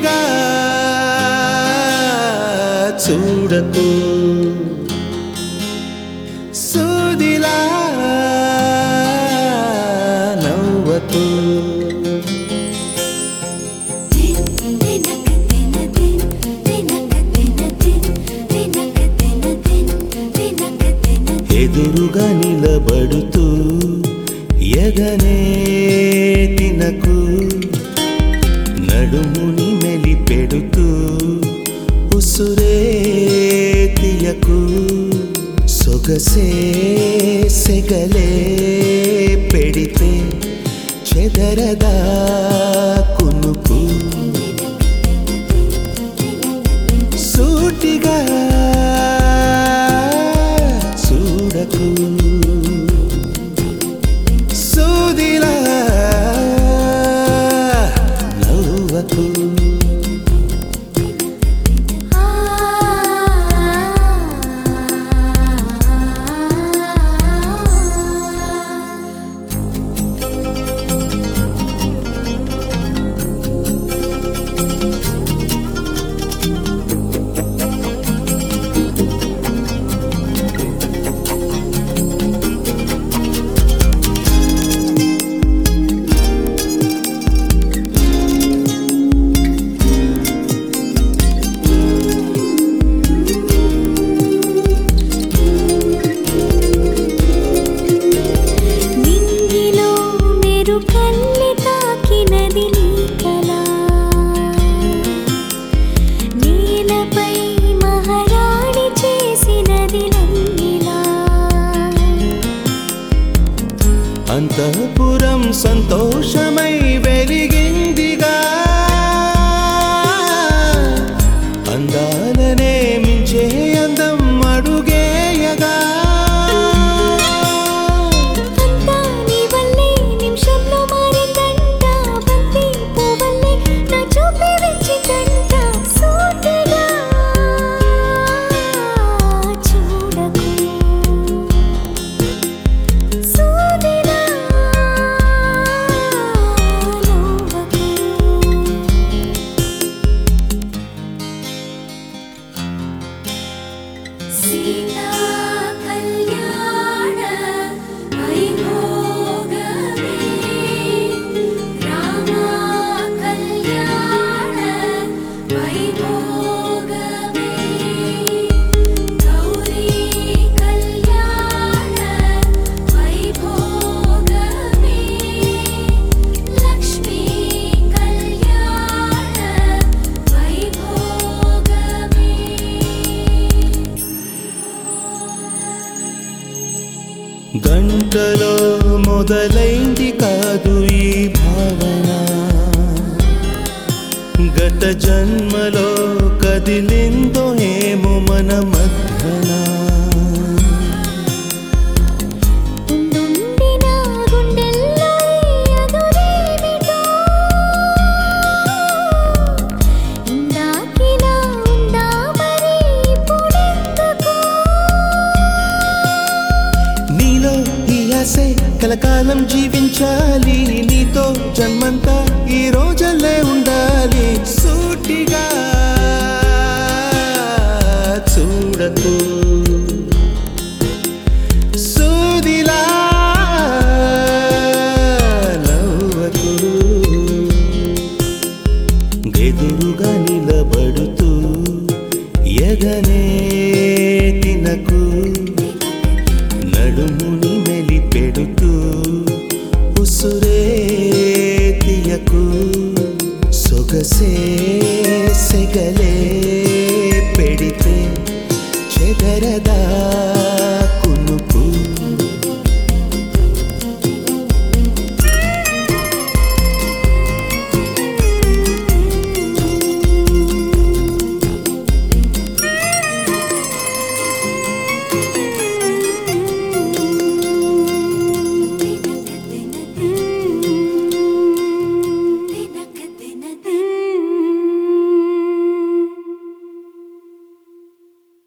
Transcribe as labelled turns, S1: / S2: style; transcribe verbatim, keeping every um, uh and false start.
S1: సూటిగా చూడకు సూదిలా నవ్వకు ఎదురుగా నిలబడుతూ ఎగనే తినకు నడుముని మెలిపెడుతూ ఉసురే తీయకు సొగసే సెగలే పెడితే చెదరదా కునుకు సూటిగా చూడకు సూదిలా నవ్వకు అంతఃపురం సంతోషమై వెలిగిందిగా అందాలనే మించే అందం అడుగేయగా
S2: సీతా కళ్యాణ వైభోగమే రామ కళ్యాణ వైభోగమే గౌరీ కళ్యాణ వైభోగమే లక్ష్మీ కళ్యాణ వైభోగమే
S1: గంటలో మొదలైంది కాదు ఈ భావన గత జన్మలో కదిలిందో ఏమో మన మధ్యన కలకాలం జీవించాలి నీతో జన్మంతా ఈ రోజులే ఉండాలి సూటిగా చూడకు సూదిలా నవ్వకు ఎదురుగా నిలబడుతూ ఎగనే తినకు నడుముని మెలిపెడుతూ ఉసురే తీయకు సొగసే సెగలే పెడితే చెదరదా